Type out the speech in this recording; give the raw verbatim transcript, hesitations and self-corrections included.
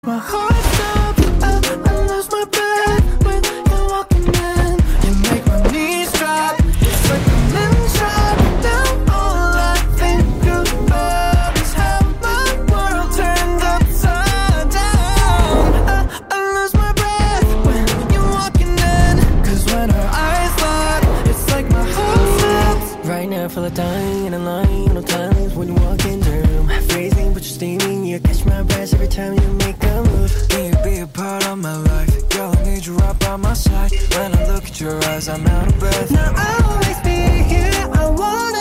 My heart stops, I, I lose my breath when you're walking in. You make my knees drop, it's like I'm in shock. Now all I think about is how my world turned upside down. I, I lose my breath when you're walking in, cause when our eyes lock, it's like my heart stops. Right now I feel like dying in a line. No times when you walk in the room, freezing but you're steaming. You catch my breath every time you make a move. Can you be a part of my life? Girl, I need you right by my side. When I look at your eyes, I'm out of breath. Now I'll always be here, I wanna